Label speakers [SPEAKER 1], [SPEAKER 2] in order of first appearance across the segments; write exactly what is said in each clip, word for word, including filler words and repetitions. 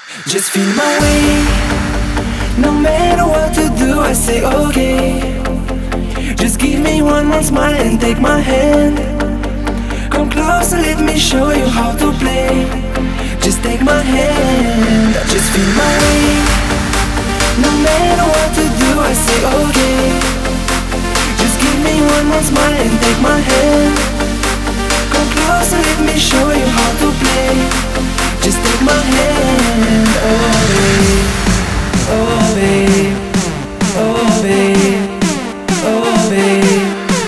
[SPEAKER 1] Just feel my way. No matter what to do, I say okay. Just give me one more smile and take my hand. Come closer, let me show you how to play. Just take my hand. Just feel my way. No matter what to do, I say okay. Just give me one more smile and take my hand. Come closer, let me show you how to play. Just take my hand. Oh babe, oh babe, oh babe, oh babe,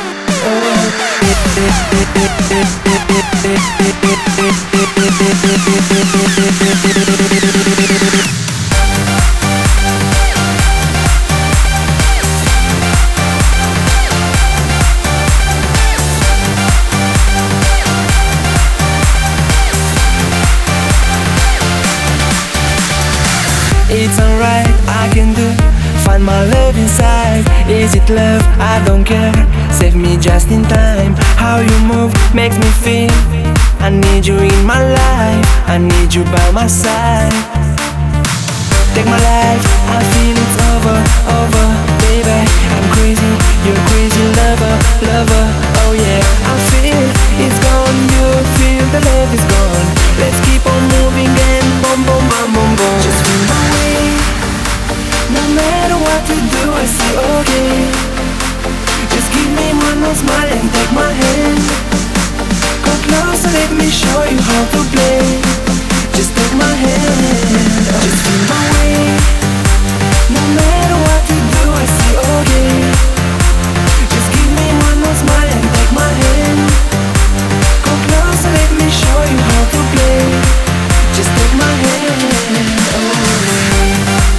[SPEAKER 1] it's alright, I can do. Find my love inside. Is it love? I don't care. Save me just in time. How you move makes me feel I need you in my life. I need you by my side. Take my life, I feel it's over, over, baby. I'm crazy, you're crazy lover, lover. Oh yeah, I feel it's gone. You feel the love is gone. Let's keep on moving and boom, boom, boom, boom, boom. Just feel my way. No matter what to do, I say okay. Just give me one more smile and take my hand. Come closer, let me show you how to play. Just take my hand. Just feel my way. No matter what to do, I say okay. Just give me one more smile and take my hand. Come closer, let me show you how to play. Just take my hand. Oh babe.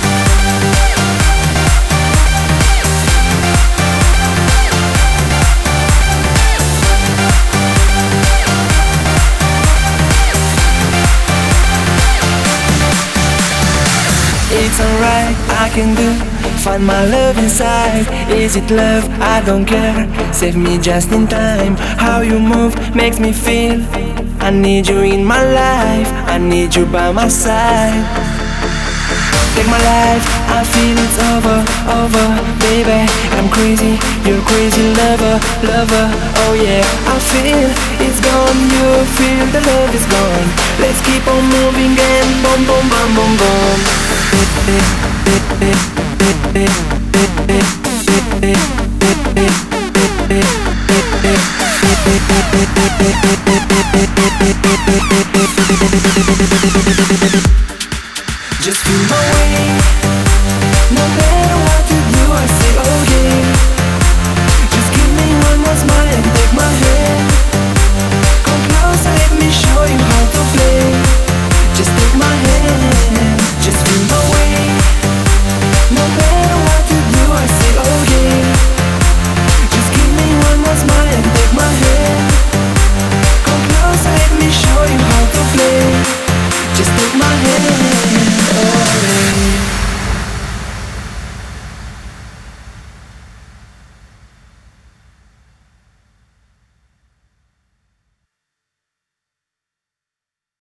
[SPEAKER 1] It's alright, I can do. Find my love inside. Is it love? I don't care. Save me just in time. How you move makes me feel I need you in my life. I need you by my side. Take my life, I feel it's over, over, baby. I'm crazy, you're crazy lover, lover. Oh yeah, I feel it's gone. You feel the love is gone. Let's keep on moving and boom, boom, boom, boom, boom. Just feel my way. No